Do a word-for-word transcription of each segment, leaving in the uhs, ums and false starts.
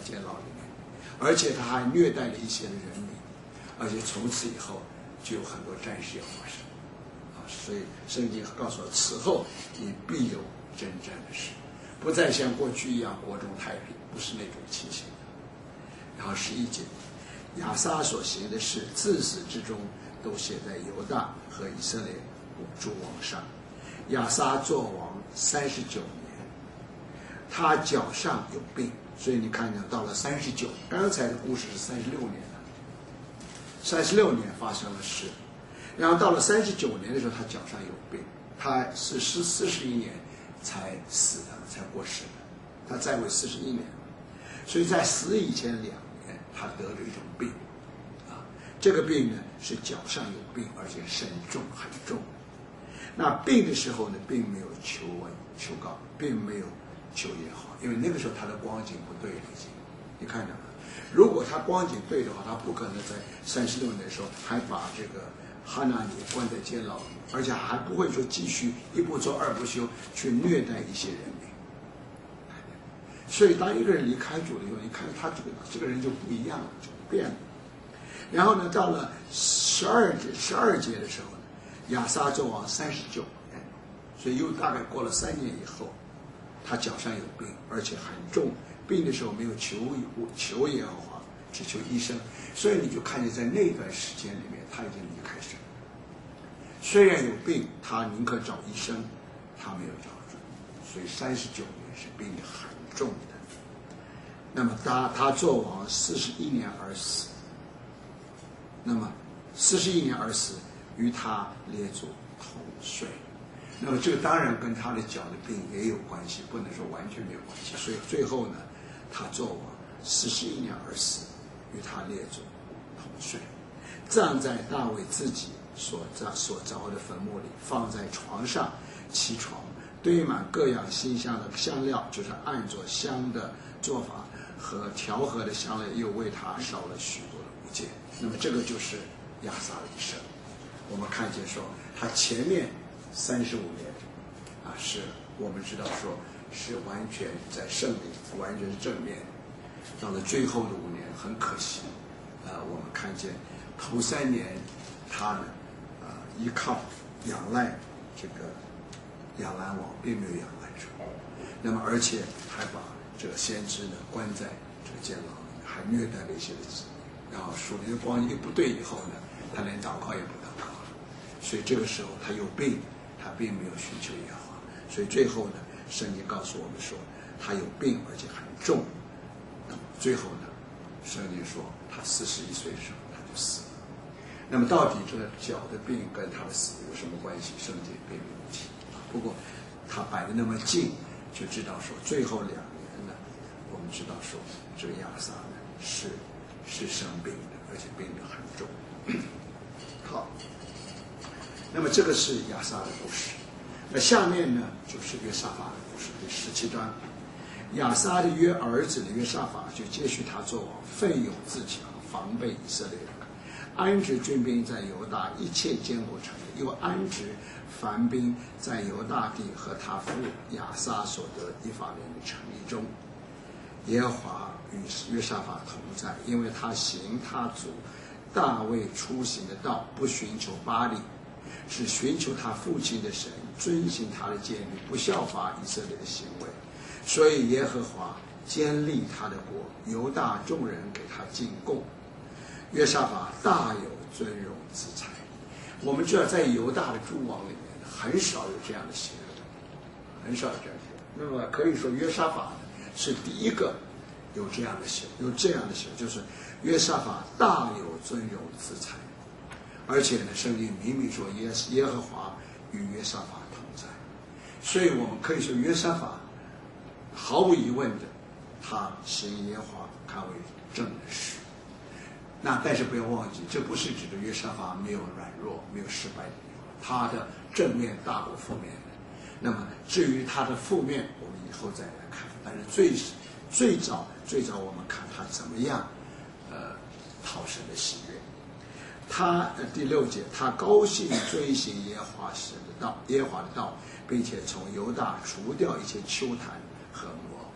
监牢里面，而且他还虐待了一些的人民，而且从此以后就有很多战事要发生啊，所以圣经告诉我，此后你必有征战的事，不再像过去一样国中太平，不是那种情形。然后十一节，亚撒所行的事，自始至终都写在犹大和以色列诸王上。亚撒作王三十九年，他脚上有病，所以你看见到了三十九，刚才的故事是三十六年了，三十六年发生了事，然后到了三十九年的时候，他脚上有病，他是四四十一年才死的，才过世的，他在位四十一年，所以在死以前两年，他得了一种病，啊，这个病呢是脚上有病，而且甚重很重。那病的时候呢，并没有求问求告，并没有求也好，因为那个时候他的光景不对了已经。你看到吗？如果他光景对的话，他不可能在三十六年的时候还把这个哈拿尼关在监牢里，而且还不会说继续一不做二不休去虐待一些人民。所以当一个人离开主了以后，你看他这个这个人就不一样了，就变了。然后呢，到了十二节十二节的时候呢，亚撒作王三十九年，所以又大概过了三年以后，他脚上有病，而且很重。病的时候没有求求耶和华，只求医生，所以你就看见在那段时间里面，他已经离开神。虽然有病，他宁可找医生，他没有找主。所以三十九年是病得很重的。那么他他作王四十一年而死。那么四十一年而死，与他列祖同岁。那么这个当然跟他的脚的病也有关系，不能说完全没有关系。所以最后呢，他作王四十一年而死，与他列祖同岁，葬在大卫自己所凿所凿的坟墓里，放在床上，其床堆满各样馨香的香料，就是按着香的做法和调和的香料，又为他烧了许多的物件。那么这个就是亚撒的一生。我们看见说，他前面三十五年啊，是我们知道说是完全在圣灵，完全是正面。到了最后的五年，很可惜，啊，我们看见头三年他呢，啊，依靠仰赖这个亚兰王，并没有仰赖主。那么而且还把这个先知呢关在这个监牢里面，还虐待了一些的子女。然后属灵的光一不对以后呢，他连祷告也不祷告了。所以这个时候他有病。他并没有寻求耶和华，所以最后呢，圣经告诉我们说，他有病而且很重。那么最后呢，圣经说他四十一岁的时候他就死了。那么到底这个脚的病跟他的死有什么关系？圣经并没有提。不过他摆得那么近，就知道说最后两年呢，我们知道说这个亚撒呢是是生病的，而且病得很重。好。那么这个是亚撒的故事，那下面呢就是约沙法的故事，第十七章。亚撒的约儿子的约沙法就接续他做王，奋勇自强，防备以色列人，安置军兵在犹大一切坚固城里，又安置凡兵在犹大地和他父亚撒所得以法莲的城邑中。耶和华与约沙法同在，因为他行他祖大卫出行的道，不寻求巴力，是寻求他父亲的神，遵行他的诫命，不效法以色列的行为。所以耶和华坚立他的国，犹大众人给他进贡。约沙法大有尊荣之才。我们知道在犹大的诸王里面很少有这样的行为，很少有这样的行为。那么可以说约沙法是第一个有这样的行有这样的行为，就是约沙法大有尊荣之才。而且呢，圣经明明说耶耶和华与约沙法同在，所以我们可以说约沙法毫无疑问的，他行耶和华看为正的事。那但是不要忘记，这不是指的约沙法没有软弱、没有失败的地方，他的正面大过负面的。那么至于他的负面，我们以后再来看。但是最最早最早我们看他怎么样，呃，讨神的喜悦。他第六节，他高兴遵行耶和华神的道，耶和华的道，并且从犹大除掉一切丘坛和摩。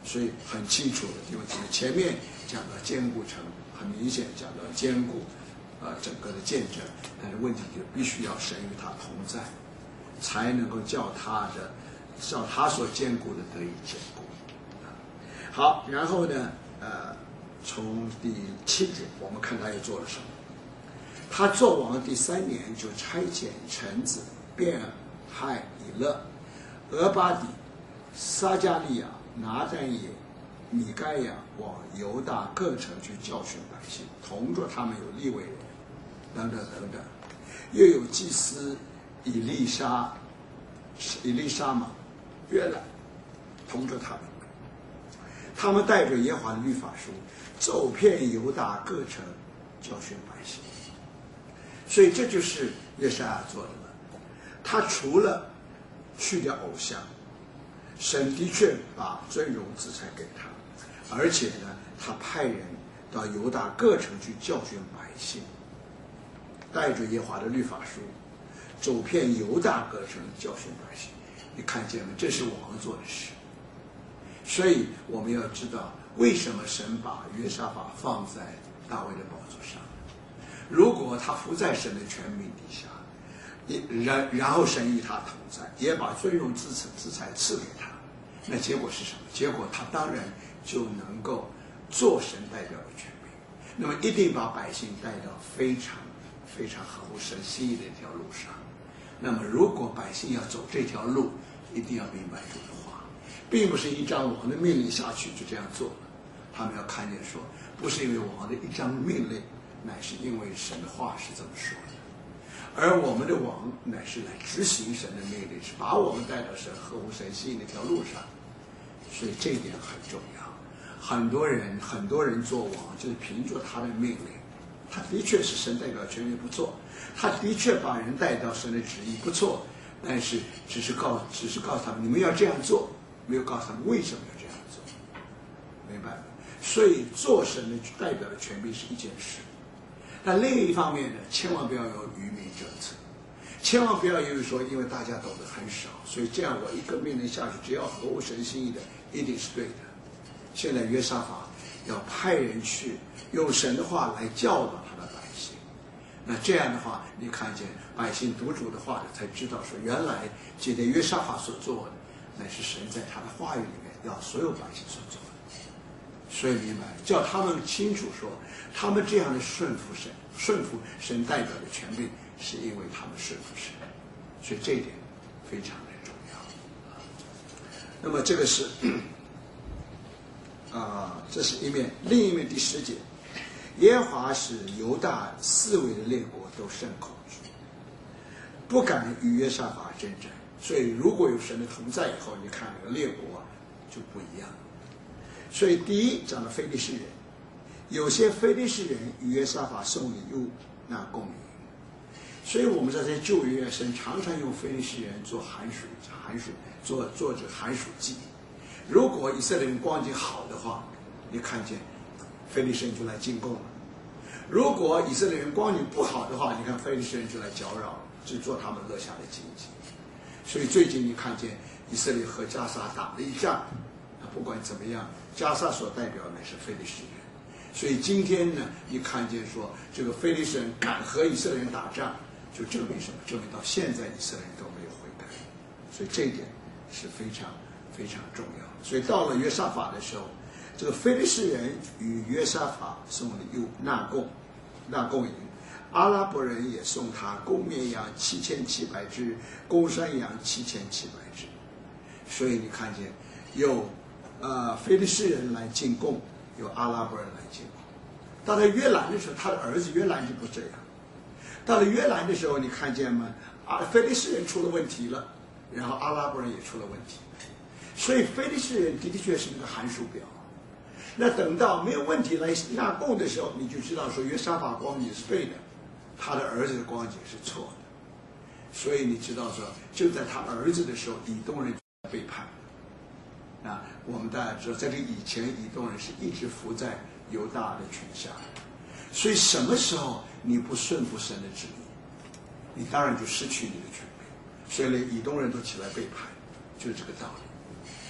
所以很清楚的地方，前面讲到坚固城，很明显讲到坚固，呃，整个的见证，但是问题就必须要神与他同在，才能够叫他的，叫他所坚固的得以坚固。好，然后呢，呃，从第七节我们看他又做了什么。他做王第三年，就差遣臣子便海以勒、俄巴底、撒加利亚、拿但也、米该亚往犹大各城去教训百姓，同着他们有利未人等等等等，又有祭司以利沙、以利沙玛、约兰同着他们，他们带着耶和华的律法书，走遍犹大各城教训百姓。所以这就是约沙亚做的了。他除了去掉偶像，神的确把尊荣资财给他，而且呢，他派人到犹大各城去教训百姓，带着耶和华的律法书，走遍犹大各城教训百姓。你看见没？这是王做的事。所以我们要知道，为什么神把约沙法放在大卫的宝座上？如果他服在神的权柄底下，然然后神与他同在，也把尊荣资资财赐给他，那结果是什么？结果他当然就能够做神代表的权柄，那么一定把百姓带到非常非常合乎神心意的一条路上。那么如果百姓要走这条路，一定要明白主的话，并不是一张王的命令下去就这样做了。他们要看见说，不是因为王的一张命令，乃是因为神的话是这么说的，而我们的王乃是来执行神的命令，是把我们带到神合乎神心意的一条路上。所以这一点很重要。很多人很多人做王就是凭着他的命令，他的确是神代表权柄不错，他的确把人带到神的旨意不错，但是只是告只是告诉他们你们要这样做，没有告诉他们为什么要这样做，明白吗？所以做神的代表的权柄是一件事，但另一方面呢，千万不要有愚民政策，千万不要因为说因为大家懂得很少，所以这样我一个命令下去，只要合乎神心意的，一定是对的。现在约沙法要派人去用神的话来教导他的百姓，那这样的话，你看见百姓读主的话，才知道说原来今天约沙法所做的，乃是神在他的话语里面要所有百姓所做的。所以明白，叫他们清楚说，他们这样的顺服神，顺服神代表的权柄，是因为他们顺服神，所以这一点非常的重要。那么这个是啊、呃，这是一面，另一面第十节，耶和华使犹大四围的列国都甚恐惧，不敢与约沙法征战。所以如果有神的同在以后，你看那个列国就不一样。所以第一讲的非利士人，有些非利士人与约沙法送礼物那供应，所以我们在这旧约神常常用非利士人做寒暑寒暑做做这寒暑祭。如果以色列人光景好的话，你看见非利士人就来进贡了；如果以色列人光景不好的话，你看非利士人就来搅扰，就做他们乐下的经济。所以最近你看见以色列和加沙打了一仗，不管怎么样，加沙所代表的是非利士人。所以今天呢，你看见说这个非利士人敢和以色列人打仗，就证明什么？证明到现在以色列人都没有悔改。所以这一点是非常非常重要。所以到了约沙法的时候，这个非利士人与约沙法送礼物纳贡，纳贡银。阿拉伯人也送他公绵羊七千七百只，公山羊七千七百只。所以你看见有呃非利士人来进贡，有阿拉伯人来进贡。到了约兰的时候，他的儿子约兰就不这样。到了约兰的时候，你看见吗？啊，非利士人出了问题了，然后阿拉伯人也出了问题。所以非利士人的的确是那个寒暑表。那等到没有问题来纳贡的时候，你就知道说约沙法光景是对的，他的儿子的光景是错的。所以你知道说，就在他儿子的时候，以东人背叛。啊，我们大家知道，在这以前，以东人是一直服在犹大的权下。所以什么时候你不顺服神的旨意，你当然就失去你的权柄。所以连以东人都起来背叛，就是这个道理。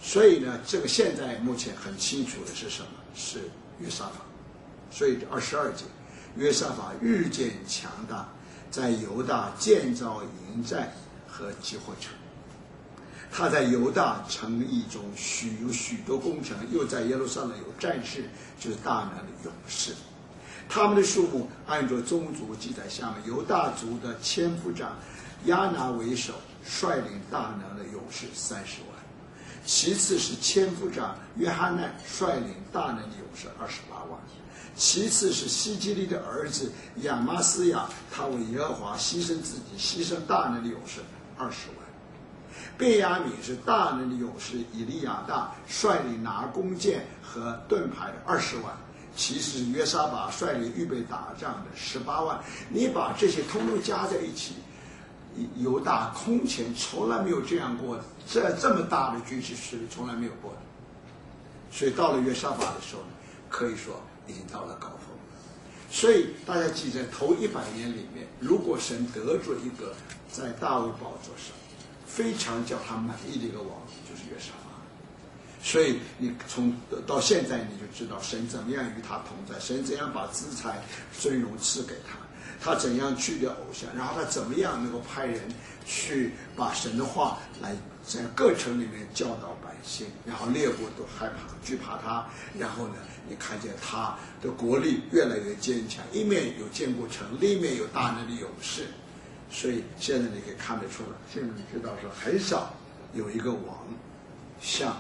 所以呢，这个现在目前很清楚的是什么？是约沙法。所以二十二节，约沙法日渐强大，在犹大建造营寨和集货城。他在犹大城邑中许有许多工程，又在耶路撒冷有战士，就是大能的勇士。他们的数目按照宗族记载下面，犹大族的千夫长亚拿为首，率领大能的勇士三十万。其次是千夫长约翰奈率领大能的勇士二十八万。其次是希基利的儿子亚玛斯亚，他为耶和华牺牲自己，牺牲大能的勇士二十万。便雅悯是大能的勇士以利亚大，率领拿弓箭和盾牌的二十万。其次是约沙法率领预备打仗的十八万。你把这些通通加在一起，犹大空前从来没有这样过，这这么大的军事实力从来没有过的。所以到了约沙法的时候，可以说已经到了高峰。所以大家记在头一百年里面，如果神得着一个在大卫宝座上非常叫他满意的一个王，就是约沙法。所以你从到现在你就知道神怎么样与他同在，神怎样把资财尊荣赐给他，他怎样去掉偶像，然后他怎么样能够派人去把神的话来在各城里面教导百姓，然后列国都害怕惧怕他，然后呢你看见他的国力越来越坚强，一面有坚固城，另一面有大能的勇士。所以现在你可以看得出来，现在你知道说很少有一个王像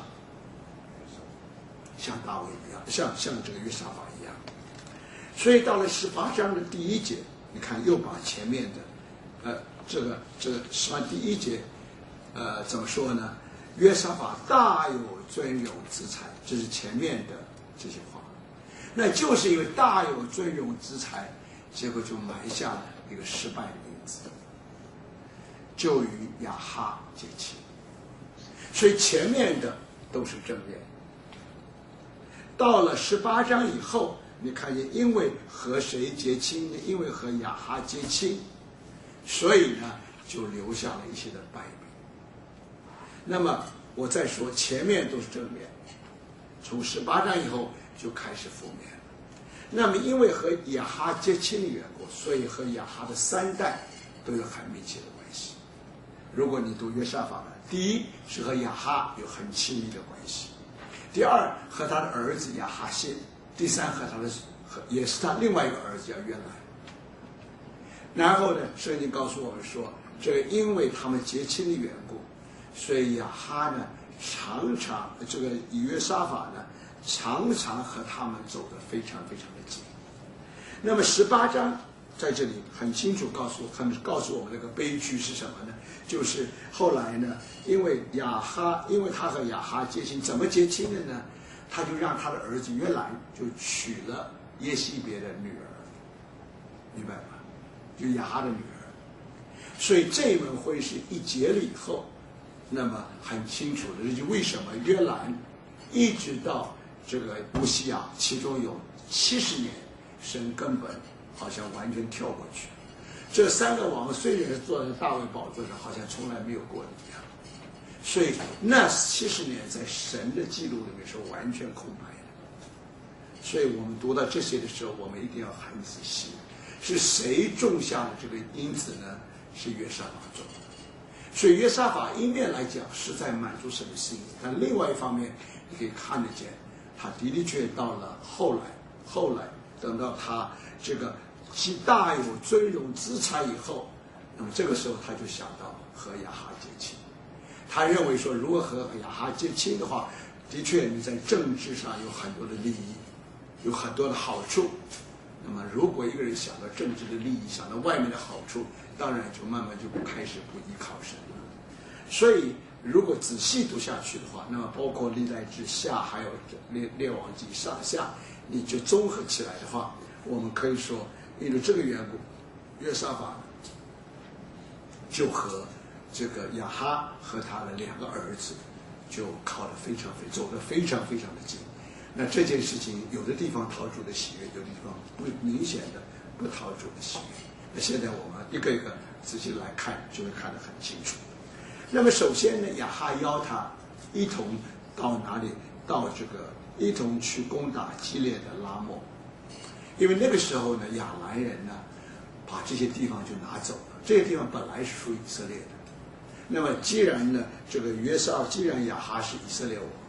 像大卫一样，像像这个约沙法一样。所以到了十八章的第一节，你看又把前面的呃这个这个十八第一节呃怎么说呢？约沙法大有尊荣之才，这是前面的这些话。那就是因为大有尊荣之才，结果就埋下了一个失败的因子，就与亚哈结亲。所以前面的都是正面。到了十八章以后，你看见因为和谁结亲呢？因为和亚哈结亲，所以呢就留下了一些的败笔。那么我再说，前面都是正面，从十八章以后就开始负面。那么因为和亚哈结亲的缘故，所以和亚哈的三代都有很密切的关系。如果你读约沙法呢，第一是和亚哈有很亲密的关系，第二和他的儿子亚哈谢，第三和他的和也是他另外一个儿子叫约兰。然后呢，圣经告诉我们说，这个因为他们结亲的缘故，所以亚哈呢常常这个约沙法呢常常和他们走得非常非常的近。那么十八章在这里很清楚告诉很告诉我们，那个悲剧是什么呢？就是后来呢，因为亚哈，因为他和亚哈结亲，怎么结亲的呢？他就让他的儿子约兰就娶了耶西别的女儿，明白吗？就亚哈的女儿。所以这门婚事一结了以后，那么很清楚的，这就为什么约兰一直到这个乌西亚，其中有七十年，神根本好像完全跳过去。这三个王虽然坐在大卫宝座上，好像从来没有过一样。所以那七十年在神的记录里面是完全空白的。所以我们读到这些的时候，我们一定要很仔细。是谁种下的这个因子呢？是约沙法种的。所以约沙法一面来讲是在满足神的心意，但另外一方面你可以看得见，他的的确到了后来，后来等到他这个其大有尊荣之才以后，那么这个时候他就想到和亚哈结亲。他认为说，如果和亚哈结亲的话，的确你在政治上有很多的利益，有很多的好处。那么如果一个人想到政治的利益，想到外面的好处，当然就慢慢就不开始不依靠神了。所以如果仔细读下去的话，那么包括历代志下还有列列王记上下，你就综合起来的话，我们可以说因为这个缘故，约沙法就和这个亚哈和他的两个儿子就靠得非常非走得非常非常的近。那这件事情有的地方讨主的喜悦，有的地方不明显的不讨主的喜悦。那现在我们一个一个仔细来看，就会看得很清楚。那么首先呢，亚哈邀他一同到哪里？到这个一同去攻打基列的拉末，因为那个时候呢，亚兰人呢把这些地方就拿走了，这些地方本来是属于以色列的。那么既然呢，这个约沙，既然亚哈是以色列王，